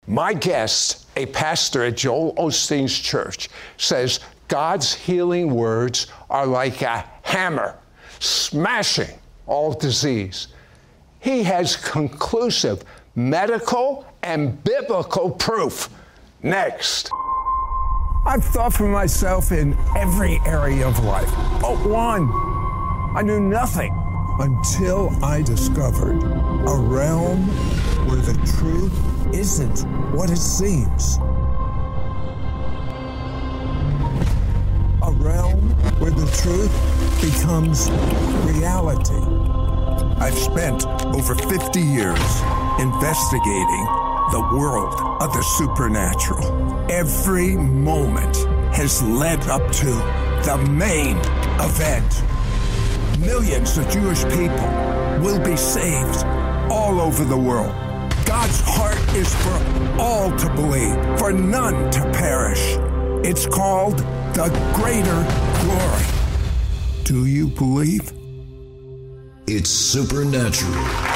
My guest, a pastor at Joel Osteen's church, says God's healing words are like a hammer, smashing all disease. He has conclusive medical and biblical proof. Next. I've thought for myself in every area of life, but one. I knew nothing until I discovered a realm where the truth isn't what it seems. A realm where the truth becomes reality. I've spent over 50 years investigating the world of the supernatural. Every moment has led up to the main event. Millions of Jewish people will be saved all over the world. God's heart is for all to believe, for none to perish. It's called the greater glory. Do you believe? It's supernatural.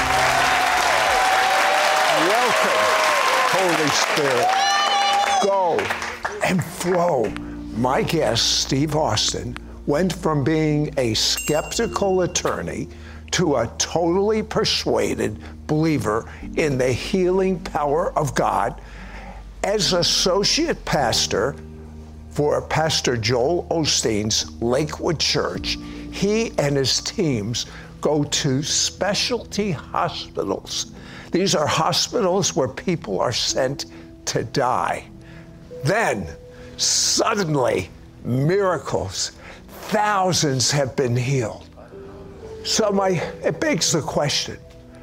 Welcome, Holy Spirit. Go and flow. My guest, Steve Austin, went from being a skeptical attorney to a totally persuaded believer in the healing power of God. As associate pastor for Pastor Joel Osteen's Lakewood Church, he and his teams go to specialty hospitals. These are hospitals where people are sent to die. Then, suddenly, miracles. Thousands have been healed. So it begs the question,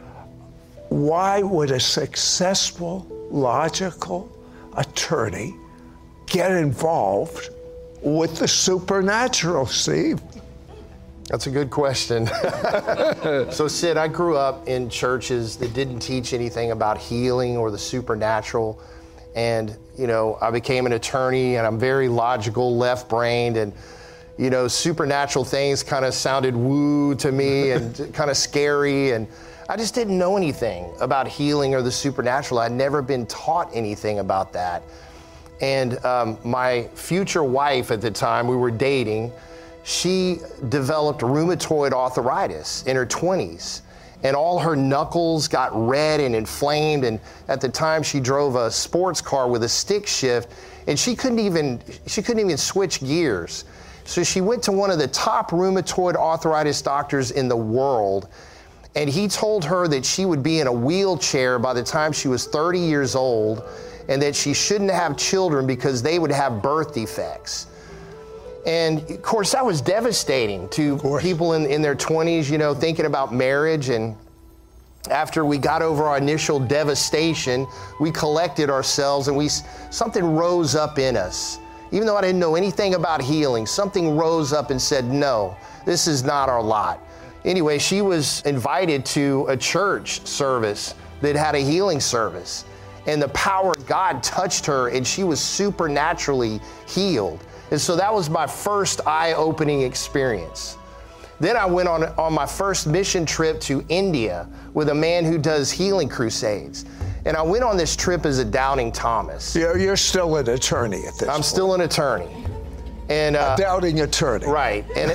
why would a successful, logical attorney get involved with the supernatural, Steve? That's a good question. So, Sid, I grew up in churches that didn't teach anything about healing or the supernatural. And, I became an attorney, and I'm very logical, left-brained, and, supernatural things kind of sounded woo to me and kind of scary. And I just didn't know anything about healing or the supernatural. I'd never been taught anything about that. And my future wife at the time, we were dating, she developed rheumatoid arthritis in her 20s. And all her knuckles got red and inflamed. And at the time, she drove a sports car with a stick shift, and she couldn't even switch gears. So she went to one of the top rheumatoid arthritis doctors in the world, and he told her that she would be in a wheelchair by the time she was 30 years old, and that she shouldn't have children because they would have birth defects. And of course, that was devastating to people in their 20s, thinking about marriage. And after we got over our initial devastation, we collected ourselves, and something rose up in us. Even though I didn't know anything about healing, something rose up and said, no, this is not our lot. Anyway, she was invited to a church service that had a healing service. And the power of God touched her, and she was supernaturally healed. And so that was my first eye-opening experience. Then I went on my first mission trip to India with a man who does healing crusades. And I went on this trip as a doubting Thomas. You're still an attorney at this point. I'm still an attorney. And a doubting attorney. Right. And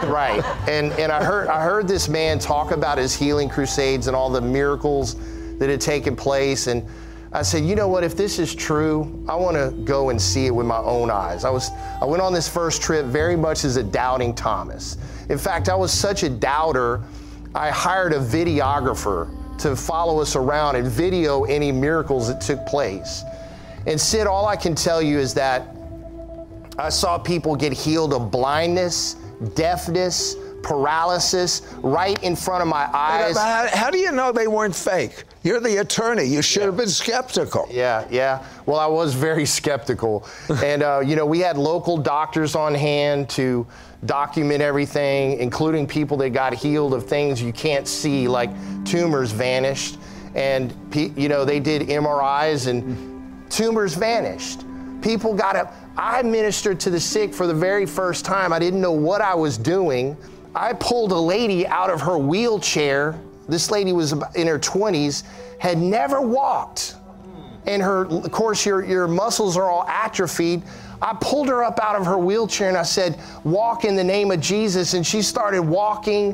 I heard this man talk about his healing crusades and all the miracles that had taken place. And I said, you know what, if this is true, I want to go and see it with my own eyes. I went on this first trip very much as a doubting Thomas. In fact, I was such a doubter, I hired a videographer to follow us around and video any miracles that took place. And Sid, all I can tell you is that I saw people get healed of blindness, deafness, paralysis right in front of my eyes. How do you know they weren't fake? You're the attorney. You should have been skeptical. Yeah. Well, I was very skeptical. And, we had local doctors on hand to document everything, including people that got healed of things you can't see, like tumors vanished. And, they did MRIs and tumors vanished. People got up. I ministered to the sick for the very first time. I didn't know what I was doing. I pulled a lady out of her wheelchair. This lady was in her 20s, had never walked. and of course, your muscles are all atrophied. I pulled her up out of her wheelchair and I said, walk in the name of Jesus. And she started walking.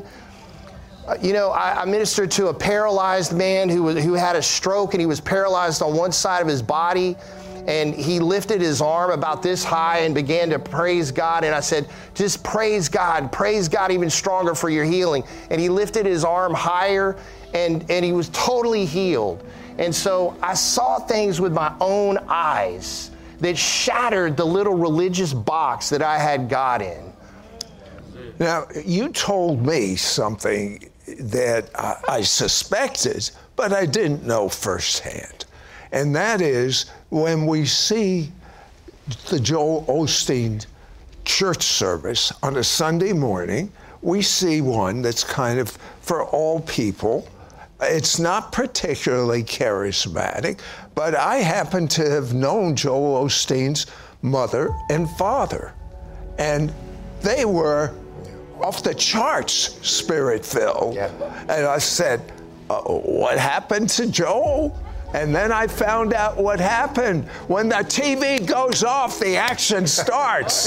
I ministered to a paralyzed man who had a stroke, and he was paralyzed on one side of his body. And he lifted his arm about this high and began to praise God. And I said, just praise God even stronger for your healing. And he lifted his arm higher, and he was totally healed. And so I saw things with my own eyes that shattered the little religious box that I had God in. Now, you told me something that I suspected, but I didn't know firsthand. And that is, when we see the Joel Osteen church service on a Sunday morning, we see one that's kind of for all people. It's not particularly charismatic, but I happen to have known Joel Osteen's mother and father, and they were off the charts spirit-filled. Yeah. And I said, what happened to Joel? And then I found out what happened. When the TV goes off, the action starts.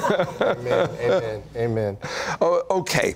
Amen. Okay.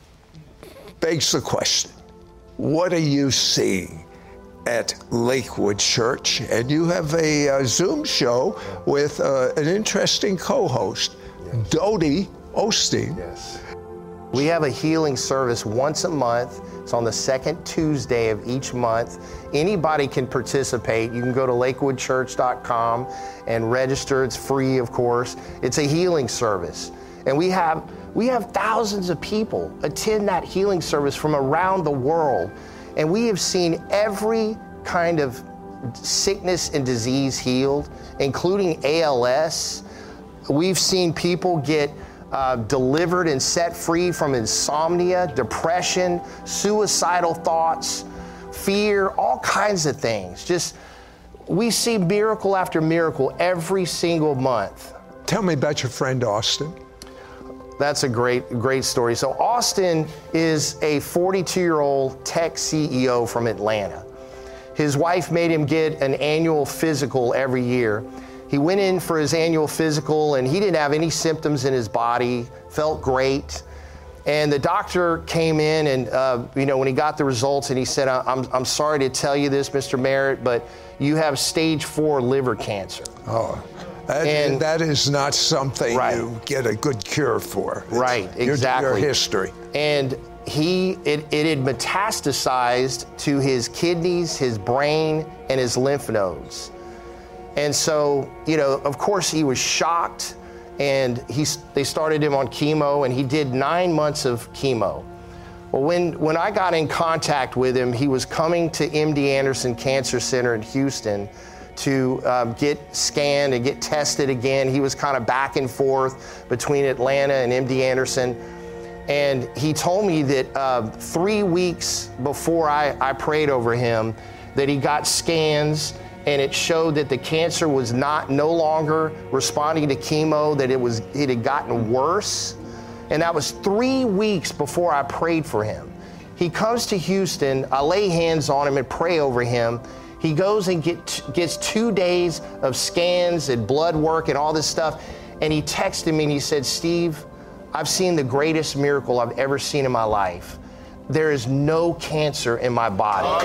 Begs the question, what are you seeing at Lakewood Church? And you have a Zoom show with an interesting co-host, Dodie Osteen. Yes. We have a healing service once a month. It's on the second Tuesday of each month. Anybody can participate. You can go to lakewoodchurch.com and register. It's free, of course. It's a healing service. And we have thousands of people attend that healing service from around the world. And we have seen every kind of sickness and disease healed, including ALS. We've seen people get delivered and set free from insomnia, depression, suicidal thoughts, fear, all kinds of things. We see miracle after miracle every single month. Tell me about your friend Austin. That's a great story. So Austin is a 42-year-old tech CEO from Atlanta. His wife made him get an annual physical every year. He went in for his annual physical, and he didn't have any symptoms in his body, felt great. And the doctor came in and, when he got the results, and he said, I'm sorry to tell you this, Mr. Merritt, but you have stage 4 liver cancer. Oh, that is not something you get a good cure for. Right, exactly. Your history. And it had metastasized to his kidneys, his brain, and his lymph nodes. And so, of course, he was shocked, and they started him on chemo, and he did 9 months of chemo. Well, when I got in contact with him, he was coming to MD Anderson Cancer Center in Houston to get scanned and get tested again. He was kind of back and forth between Atlanta and MD Anderson. And he told me that 3 weeks before I prayed over him, that he got scans, and it showed that the cancer was no longer responding to chemo, that it had gotten worse. And that was 3 weeks before I prayed for him. He comes to Houston, I lay hands on him and pray over him. He goes and gets 2 days of scans and blood work and all this stuff. And he texted me and he said, Steve, I've seen the greatest miracle I've ever seen in my life. There is no cancer in my body.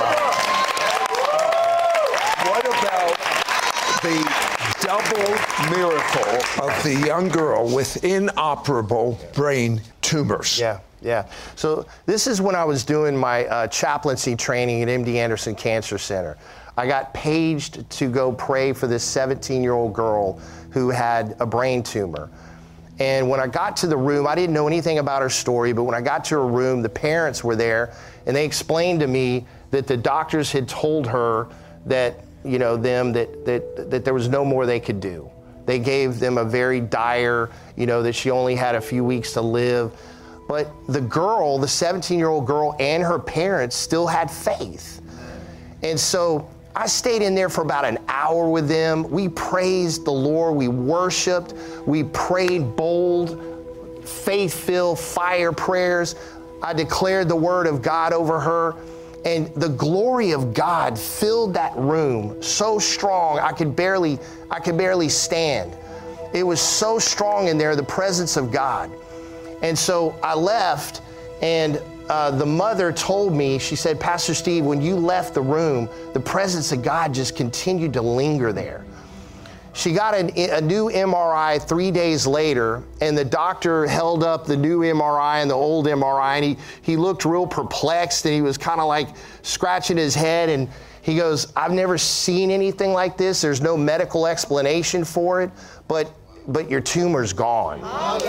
What about the double miracle of the young girl with inoperable brain tumors? Yeah. So this is when I was doing my chaplaincy training at MD Anderson Cancer Center. I got paged to go pray for this 17-year-old girl who had a brain tumor. And when I got to the room, I didn't know anything about her story, but when I got to her room, the parents were there, and they explained to me that the doctors had told her that, that there was no more they could do. They gave them a very dire, that she only had a few weeks to live. But the girl, the 17-year-old girl, and her parents still had faith. And so I stayed in there for about an hour with them. We praised the Lord. We worshiped. We prayed bold, faith-filled fire prayers. I declared the word of God over her. And the glory of God filled that room so strong I could barely stand. It was so strong in there, the presence of God. And so I left, and the mother told me, she said, Pastor Steve, when you left the room, the presence of God just continued to linger there. She got a new MRI 3 days later, and the doctor held up the new MRI and the old MRI, and he looked real perplexed, and he was kind of like scratching his head, and he goes, I've never seen anything like this. There's no medical explanation for it, but your tumor's gone.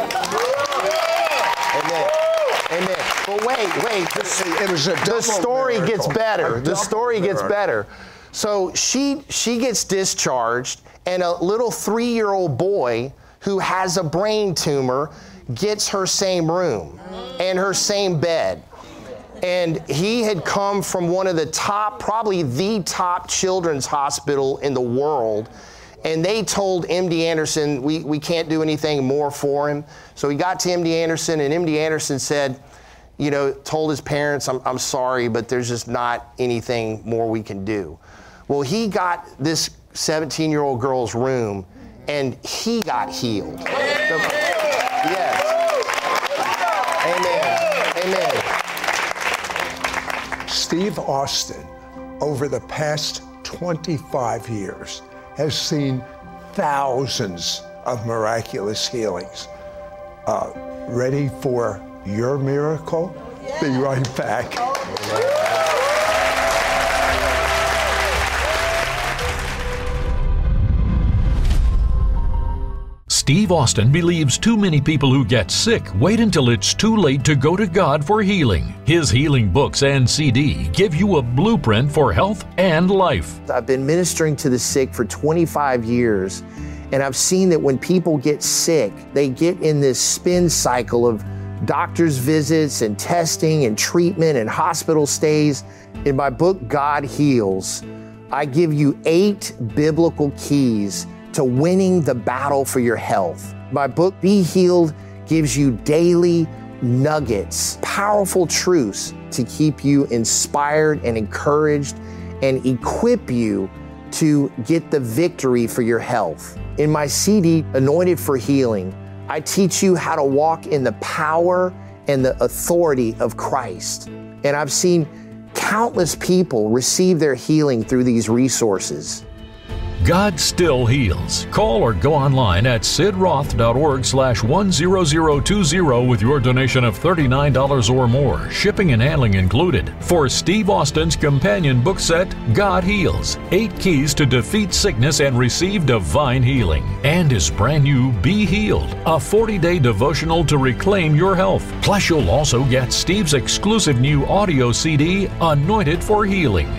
Amen. Amen. But wait. The story gets better. The story gets better. So she gets discharged, and a little 3-year-old boy who has a brain tumor gets her same room and her same bed. And he had come from one of the top, probably the top children's hospital in the world. And they told MD Anderson, we can't do anything more for him. So he got to MD Anderson, and MD Anderson said, told his parents, I'm sorry, but there's just not anything more we can do. Well, he got this 17-year-old girl's room, and he got healed. Yes. Amen. Steve Austin, over the past 25 years, has seen thousands of miraculous healings. Ready for your miracle? Be right back. Steve Austin believes too many people who get sick wait until it's too late to go to God for healing. His healing books and CD give you a blueprint for health and life. I've been ministering to the sick for 25 years, and I've seen that when people get sick, they get in this spin cycle of doctor's visits and testing and treatment and hospital stays. In my book, God Heals, I give you 8 biblical keys to winning the battle for your health. My book, Be Healed, gives you daily nuggets, powerful truths to keep you inspired and encouraged and equip you to get the victory for your health. In my CD, Anointed for Healing, I teach you how to walk in the power and the authority of Christ. And I've seen countless people receive their healing through these resources. God still heals. Call or go online at sidroth.org/10020 with your donation of $39 or more, shipping and handling included, for Steve Austin's companion book set, God Heals, 8 Keys to Defeat Sickness and Receive Divine Healing, and his brand new Be Healed, a 40-day devotional to reclaim your health. Plus, you'll also get Steve's exclusive new audio CD, Anointed for Healing.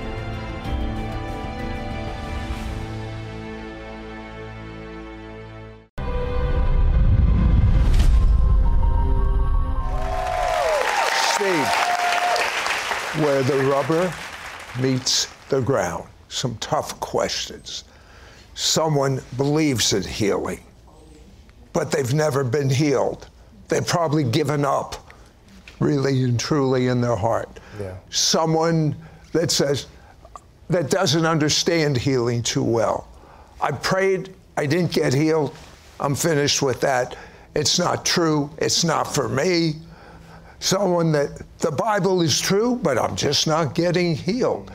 Where the rubber meets the ground. Some tough questions. Someone believes in healing, but they've never been healed. They've probably given up, really and truly, in their heart. Yeah. Someone that says, that doesn't understand healing too well. I prayed, I didn't get healed, I'm finished with that. It's not true, it's not for me. Someone that the Bible is true, but I'm just not getting healed.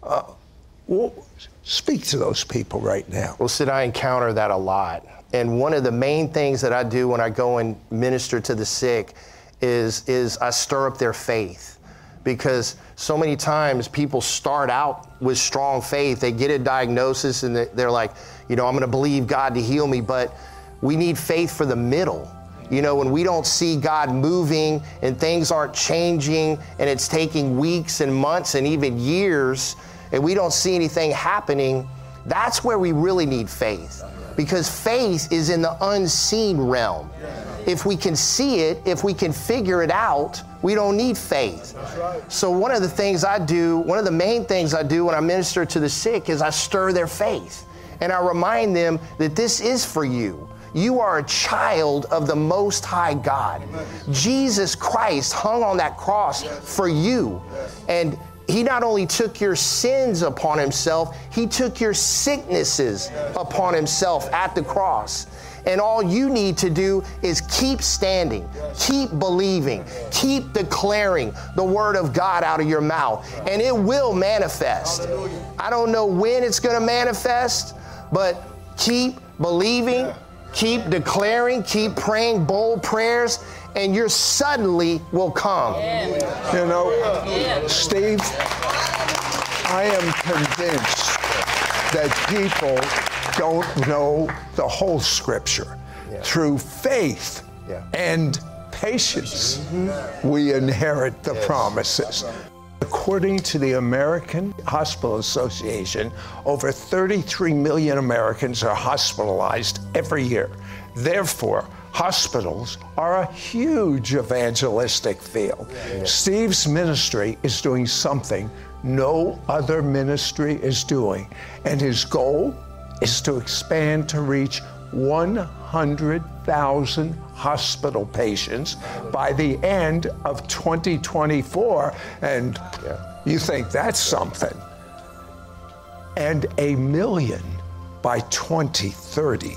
Speak to those people right now. Well, Sid, I encounter that a lot. And one of the main things that I do when I go and minister to the sick is I stir up their faith. Because so many times people start out with strong faith. They get a diagnosis and they're like, I'm going to believe God to heal me, but we need faith for the middle. When we don't see God moving and things aren't changing and it's taking weeks and months and even years and we don't see anything happening, that's where we really need faith. Because faith is in the unseen realm. If we can see it, if we can figure it out, we don't need faith. So one of the main things I do when I minister to the sick is I stir their faith. And I remind them that this is for you. You are a child of the Most High God. Jesus Christ hung on that cross for you. And He not only took your sins upon himself, he took your sicknesses upon himself at the cross. And all you need to do is keep standing, keep believing, keep declaring the word of God out of your mouth, and it will manifest. I don't know when it's going to manifest, but keep believing, keep declaring, keep praying bold prayers, and your suddenly will come. You know, Steve, I am convinced that people don't know the whole Scripture. Through faith and patience, we inherit the promises. According to the American Hospital Association, over 33 million Americans are hospitalized every year. Therefore, hospitals are a huge evangelistic field. Steve's ministry is doing something no other ministry is doing, and his goal is to expand to reach 100,000 hospital patients by the end of 2024. And you think that's something. And 1 million by 2030.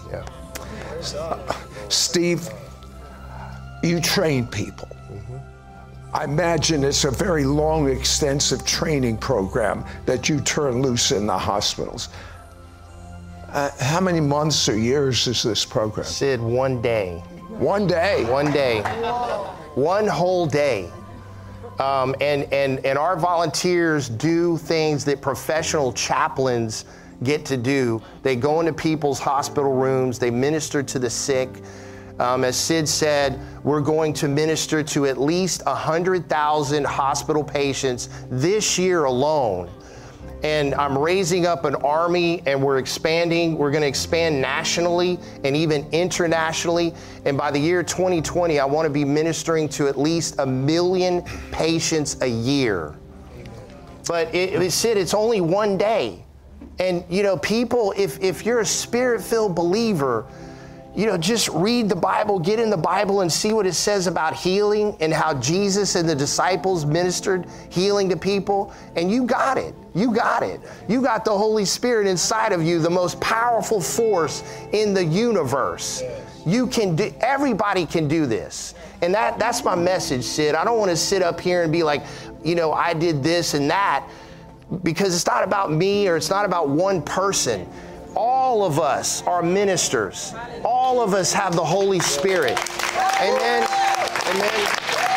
Steve, you train people. I imagine it's a very long, extensive training program that you turn loose in the hospitals. How many months or years is this program? Sid, 1 day. 1 day? 1 day. 1 whole day. And our volunteers do things that professional chaplains get to do. They go into people's hospital rooms, they minister to the sick. As Sid said, we're going to minister to at least 100,000 hospital patients this year alone. And I'm raising up an army, and we're expanding. We're going to expand nationally and even internationally. And by the year 2020, I want to be ministering to at least 1 million patients a year. But Sid, it's only 1 day. And, you know, people, if you're a Spirit-filled believer, you know, just read the Bible, get in the Bible and see what it says about healing and how Jesus and the disciples ministered healing to people. And you got it. You got it. You got the Holy Spirit inside of you, the most powerful force in the universe. You can do, everybody can do this. And that's my message, Sid. I don't want to sit up here and be like, you know, I did this and that, because it's not about me or it's not about one person. All of us are ministers. All of us have the Holy Spirit. Amen. Amen.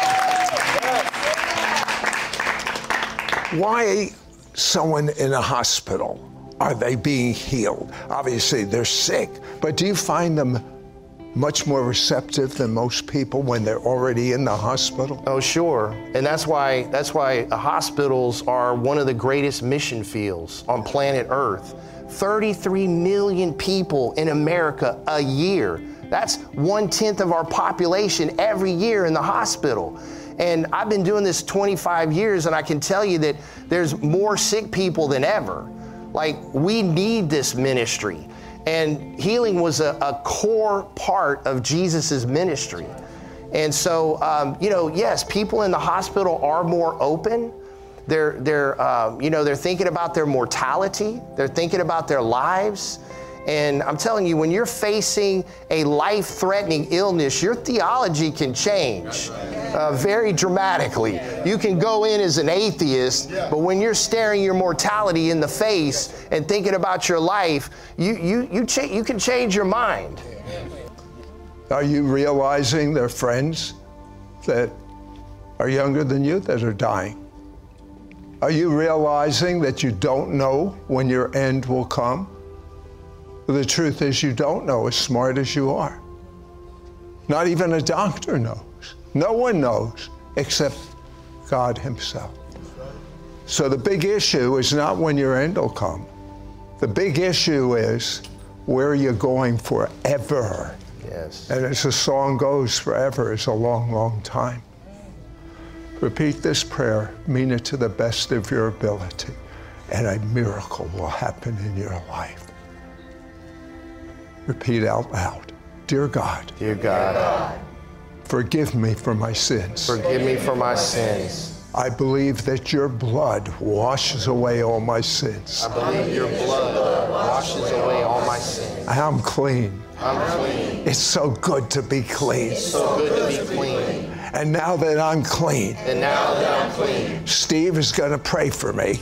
Why someone in a hospital? Are they being healed? Obviously, they're sick, but do you find them much more receptive than most people when they're already in the hospital? Oh, sure. And that's why hospitals are one of the greatest mission fields on planet Earth. 33 million people in America a year. That's 1/10 of our population every year in the hospital. And I've been doing this 25 years, and I can tell you that there's more sick people than ever. Like, we need this ministry. And healing was a core part of Jesus's ministry. And so, you know, yes, people in the hospital are more open. They're thinking about their mortality. They're thinking about their lives. And I'm telling you, when you're facing a life-threatening illness, your theology can change very dramatically. You can go in as an atheist, but when you're staring your mortality in the face and thinking about your life, you can change your mind. Are you realizing there are friends that are younger than you that are dying? Are you realizing that you don't know when your end will come? The truth is, you don't know, as smart as you are. Not even a doctor knows. No one knows except God Himself. So the big issue is not when your end will come. The big issue is, where are you going forever? Yes. And as the song goes, forever is a long, long time. Repeat this prayer, mean it to the best of your ability, and a miracle will happen in your life. Repeat out loud. Dear God. Dear God. Forgive me for my sins. Forgive me for my sins. I believe that your blood washes away all my sins. I believe your blood washes away all my sins. I'm clean. I'm clean. It's so good to be clean. It's so good to be clean. And now that I'm clean, Steve is going to pray for me.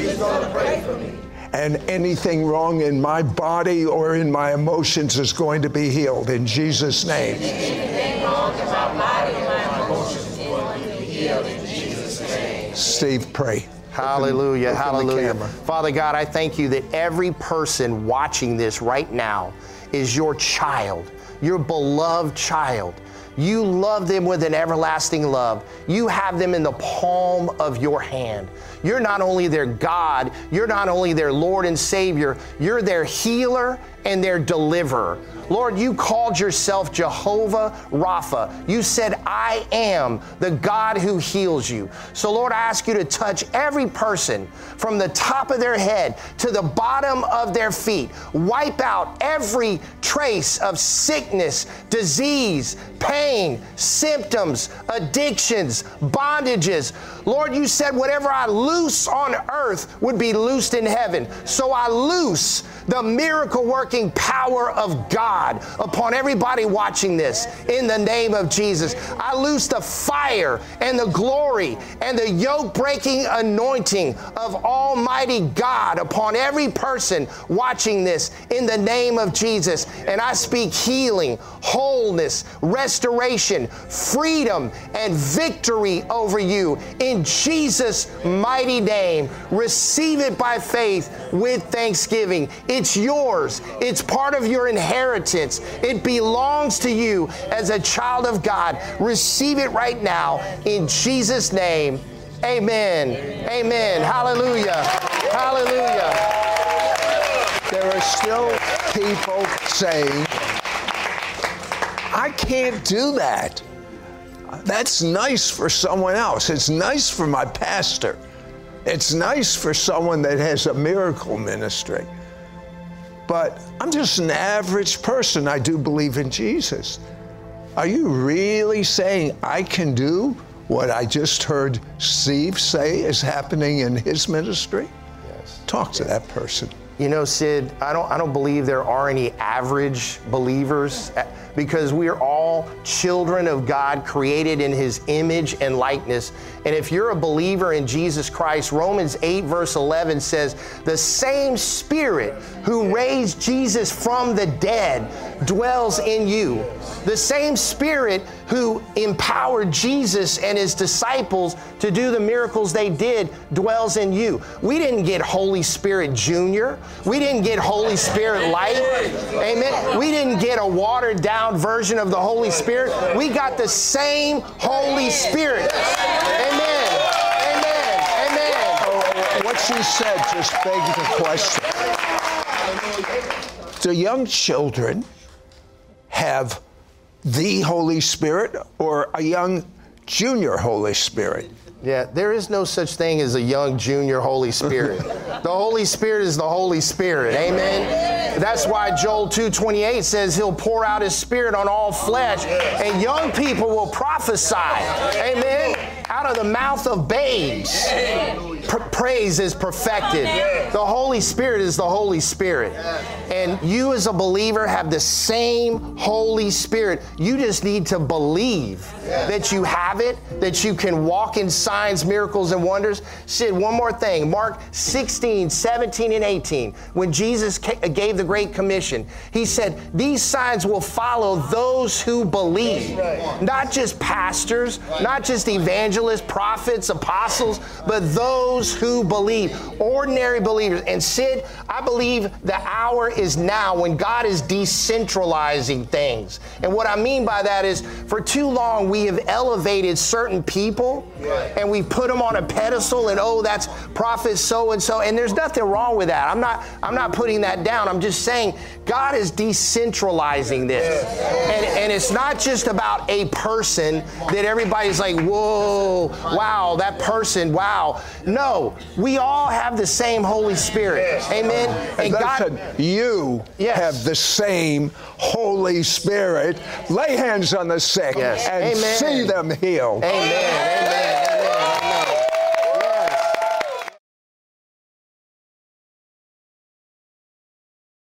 And anything wrong in my body or in my emotions is going to be healed in Jesus' name. Anything wrong in my body or my emotions is going to be healed in Jesus' name. Steve, pray. Hallelujah, hallelujah. Father God, I thank you that every person watching this right now is your child, your beloved child. You love them with an everlasting love. You have them in the palm of your hand. You're not only their God, you're not only their Lord and Savior, you're their healer and their deliverer. Lord, you called yourself Jehovah Rapha. You said, I am the God who heals you. So Lord, I ask you to touch every person from the top of their head to the bottom of their feet. Wipe out every trace of sickness, disease, pain, symptoms, addictions, bondages. Lord, you said whatever I loose on earth would be loosed in heaven. So I loose the miracle working power of God upon everybody watching this in the name of Jesus. I loose the fire and the glory and the yoke breaking anointing of Almighty God upon every person watching this in the name of Jesus. And I speak healing, wholeness, restoration, freedom, and victory over you in Jesus' mighty name. Receive it by faith with thanksgiving. It's yours. It's part of your inheritance. It belongs to you as a child of God. Receive it right now in Jesus' name. Amen. Amen. Hallelujah. Hallelujah. There are still people saying, I can't do that. That's nice for someone else. It's nice for my pastor. It's nice for someone that has a miracle ministry. But I'm just an average person. I do believe in Jesus. Are you really saying I can do what I just heard Steve say is happening in his ministry? Yes. Talk to that person. You know, Sid, I don't believe there are any average believers, because we are all children of God, created in his image and likeness. And if you're a believer in Jesus Christ, Romans 8 verse 11 says, the same Spirit who raised Jesus from the dead dwells in you. The same Spirit who empowered Jesus and his disciples to do the miracles they did dwells in you. We didn't get Holy Spirit Junior. We didn't get Holy Spirit Light. Amen. We didn't get a watered down version of the Holy Spirit. We got the same Holy Spirit. Amen. Amen. Amen. What she said just begs the question. Do young children have the Holy Spirit or a young junior Holy Spirit? Yeah, there is no such thing as a young junior Holy Spirit. The Holy Spirit is the Holy Spirit. Amen. That's why Joel 2:28 says he'll pour out his Spirit on all flesh, and young people will prophesy. Amen. Out of the mouth of babes, praise is perfected. The Holy Spirit is the Holy Spirit. And you as a believer have the same Holy Spirit. You just need to believe that you have it, that you can walk in signs, miracles, and wonders. Sid, one more thing. Mark 16, 17, and 18. When Jesus gave the Great Commission, he said, these signs will follow those who believe. Not just pastors, not just evangelists, prophets, apostles, but those who believe. Ordinary believers. And Sid, I believe the hour is now when God is decentralizing things. And what I mean by that is, for too long we have elevated certain people and we put them on a pedestal, and oh, that's prophet so and so, and there's nothing wrong with that. I'm not putting that down. I'm just saying God is decentralizing this. And it's not just about a person that everybody's like, whoa, wow, that person, wow. No, we all have the same Holy Spirit. Amen. And God, you have the same Holy Spirit. Lay hands on the sick and see them healed. Amen.